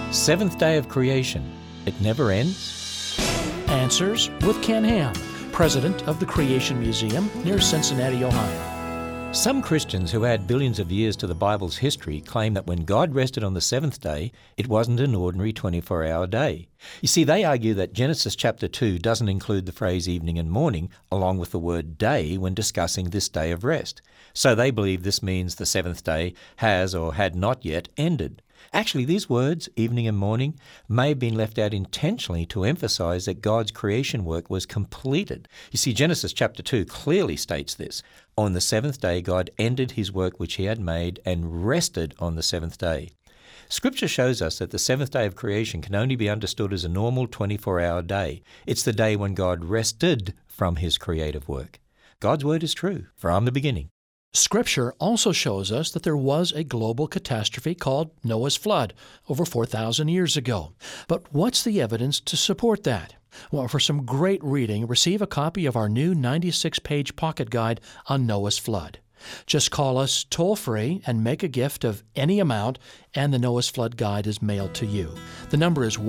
Seventh day of creation. It never ends? Answers with Ken Ham, president of the Creation Museum near Cincinnati, Ohio. Some Christians who add billions of years to the Bible's history claim that when God rested on the seventh day, it wasn't an ordinary 24-hour day. You see, they argue that Genesis chapter 2 doesn't include the phrase evening and morning along with the word day when discussing this day of rest. So they believe this means the seventh day has or had not yet ended. Actually, these words, evening and morning, may have been left out intentionally to emphasize that God's creation work was completed. You see, Genesis chapter 2 clearly states this. On the seventh day, God ended his work which he had made and rested on the seventh day. Scripture shows us that the seventh day of creation can only be understood as a normal 24-hour day. It's the day when God rested from his creative work. God's word is true from the beginning. Scripture also shows us that there was a global catastrophe called Noah's flood over 4,000 years ago. But what's the evidence to support that? Well, for some great reading, receive a copy of our new 96-page pocket guide on Noah's flood. Just call us toll-free and make a gift of any amount, and the Noah's Flood Guide is mailed to you. The number is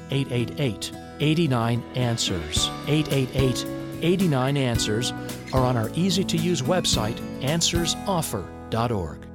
1-888-89-ANSWERS. 888-89-ANSWERS, or on our easy-to-use website, answersoffer.org.